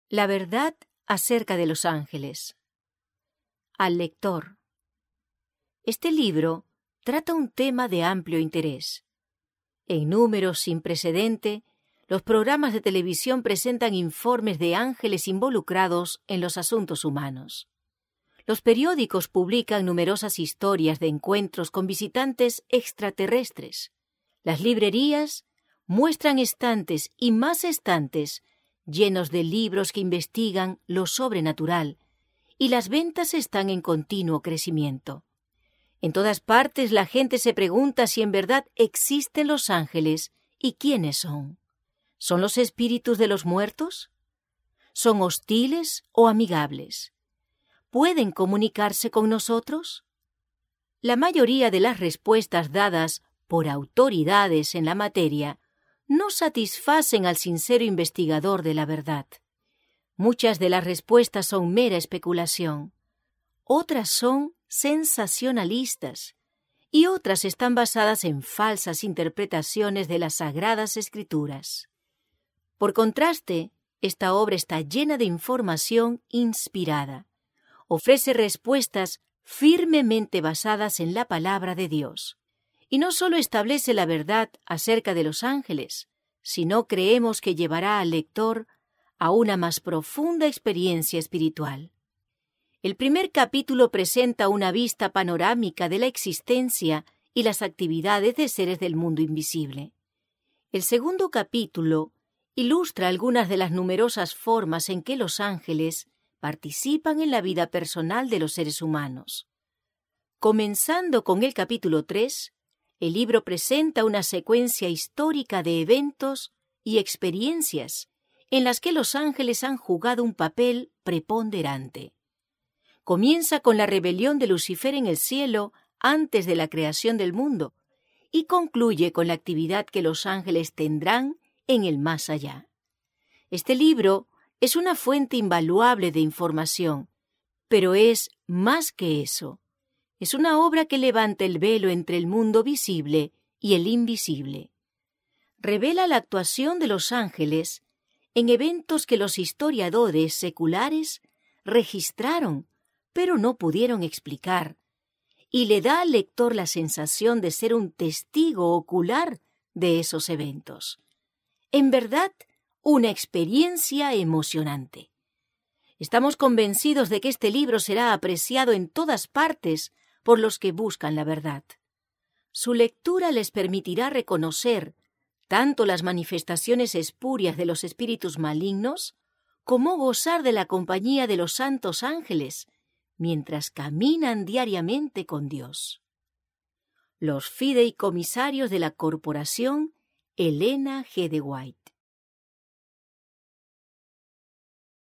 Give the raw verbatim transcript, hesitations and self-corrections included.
La verdad acerca de los ángeles. Al lector. Este libro trata un tema de amplio interés. En números sin precedente, los programas de televisión presentan informes de ángeles involucrados en los asuntos humanos. Los periódicos publican numerosas historias de encuentros con visitantes extraterrestres. Las librerías muestran estantes y más estantes llenos de libros que investigan lo sobrenatural, y las ventas están en continuo crecimiento. En todas partes la gente se pregunta si en verdad existen los ángeles y quiénes son. ¿Son los espíritus de los muertos? ¿Son hostiles o amigables? ¿Pueden comunicarse con nosotros? La mayoría de las respuestas dadas por autoridades en la materia no satisfacen al sincero investigador de la verdad. Muchas de las respuestas son mera especulación, otras son sensacionalistas y otras están basadas en falsas interpretaciones de las Sagradas Escrituras. Por contraste, esta obra está llena de información inspirada. Ofrece respuestas firmemente basadas en la palabra de Dios. Y no solo establece la verdad acerca de los ángeles, sino creemos que llevará al lector a una más profunda experiencia espiritual. El primer capítulo presenta una vista panorámica de la existencia y las actividades de seres del mundo invisible. El segundo capítulo ilustra algunas de las numerosas formas en que los ángeles participan en la vida personal de los seres humanos. Comenzando con el capítulo tres, el libro presenta una secuencia histórica de eventos y experiencias en las que los ángeles han jugado un papel preponderante. Comienza con la rebelión de Lucifer en el cielo antes de la creación del mundo y concluye con la actividad que los ángeles tendrán en el más allá. Este libro es una fuente invaluable de información, pero es más que eso. Es una obra que levanta el velo entre el mundo visible y el invisible. Revela la actuación de los ángeles en eventos que los historiadores seculares registraron, pero no pudieron explicar, y le da al lector la sensación de ser un testigo ocular de esos eventos. En verdad, una experiencia emocionante. Estamos convencidos de que este libro será apreciado en todas partes por los que buscan la verdad. Su lectura les permitirá reconocer tanto las manifestaciones espurias de los espíritus malignos como gozar de la compañía de los santos ángeles mientras caminan diariamente con Dios. Los fideicomisarios de la corporación Elena G. de White.